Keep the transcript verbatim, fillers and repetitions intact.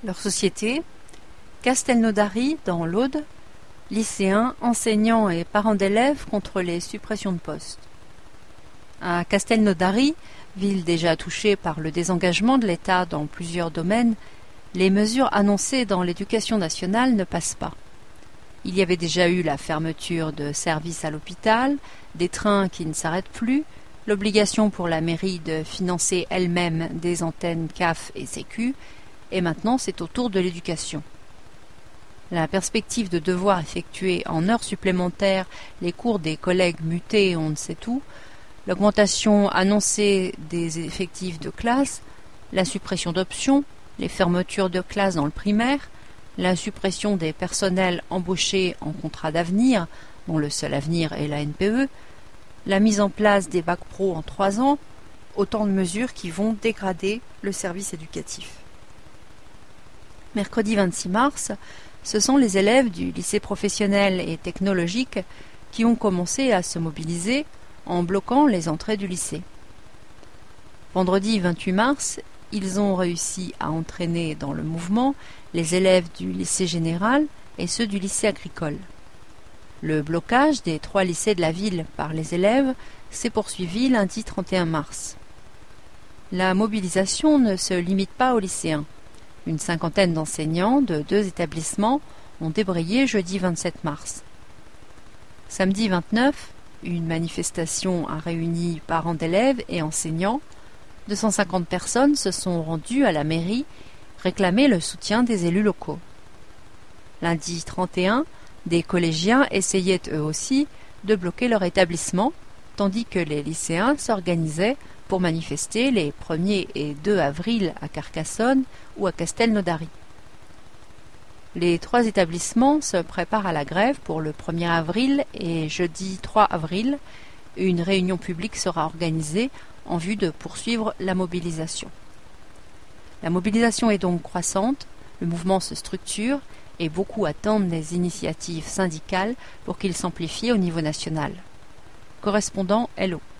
Leur société, Castelnaudary dans l'Aude, lycéens, enseignants et parents d'élèves contre les suppressions de postes. À Castelnaudary, ville déjà touchée par le désengagement de l'État dans plusieurs domaines, les mesures annoncées dans l'éducation nationale ne passent pas. Il y avait déjà eu la fermeture de services à l'hôpital, des trains qui ne s'arrêtent plus, l'obligation pour la mairie de financer elle-même des antennes C A F et Sécu, et maintenant c'est au tour de l'éducation. La perspective de devoir effectuer en heures supplémentaires les cours des collègues mutés on ne sait où, l'augmentation annoncée des effectifs de classe, la suppression d'options, les fermetures de classes dans le primaire, la suppression des personnels embauchés en contrat d'avenir, dont le seul avenir est la N P E, la mise en place des bacs pro en trois ans, autant de mesures qui vont dégrader le service éducatif. Mercredi vingt-six mars, ce sont les élèves du lycée professionnel et technologique qui ont commencé à se mobiliser en bloquant les entrées du lycée. Vendredi vingt-huit mars, ils ont réussi à entraîner dans le mouvement les élèves du lycée général et ceux du lycée agricole. Le blocage des trois lycées de la ville par les élèves s'est poursuivi lundi trente et un mars. La mobilisation ne se limite pas aux lycéens. Une cinquantaine d'enseignants de deux établissements ont débrayé jeudi vingt-sept mars. Samedi vingt-neuf, une manifestation a réuni parents d'élèves et enseignants. deux cent cinquante personnes se sont rendues à la mairie réclamer le soutien des élus locaux. Lundi trente et un, des collégiens essayaient eux aussi de bloquer leur établissement, tandis que les lycéens s'organisaient pour manifester les premier et deux avril à Carcassonne ou à Castelnaudary. Les trois établissements se préparent à la grève pour le premier avril et jeudi trois avril, une réunion publique sera organisée en vue de poursuivre la mobilisation. La mobilisation est donc croissante, le mouvement se structure et beaucoup attendent des initiatives syndicales pour qu'il s'amplifie au niveau national. Correspondant L O.